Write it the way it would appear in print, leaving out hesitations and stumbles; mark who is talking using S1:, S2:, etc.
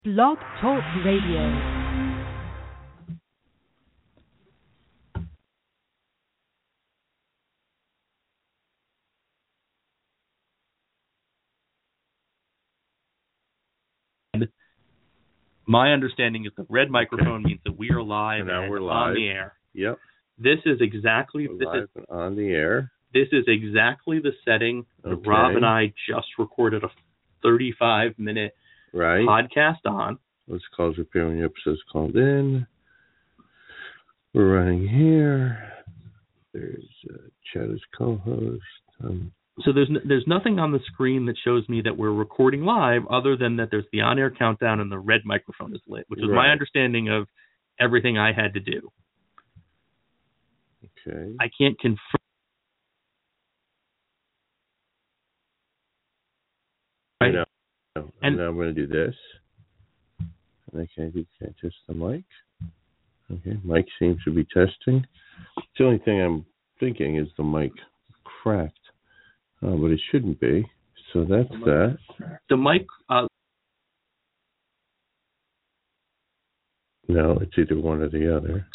S1: Blog Talk Radio.
S2: My understanding is the red microphone means that we are live
S3: and we're
S2: on the air.
S3: Yep.
S2: This is exactly
S3: live and on the air.
S2: This is exactly the setting that Rob and I just recorded a 35-minute podcast on.
S3: Let's call preparing episodes called in. We're running here. There's Chad as co-host.
S2: So there's nothing on the screen that shows me that we're recording live other than that there's the on-air countdown and the red microphone is lit, which is my understanding of everything I had to do.
S3: Okay.
S2: I can't confirm.
S3: Right? And now I'm going to do this. And I can't test the mic. Okay, mic seems to be testing. The only thing I'm thinking is the mic cracked. But it shouldn't be. So that's that.
S2: The mic...
S3: No, it's either one or the other.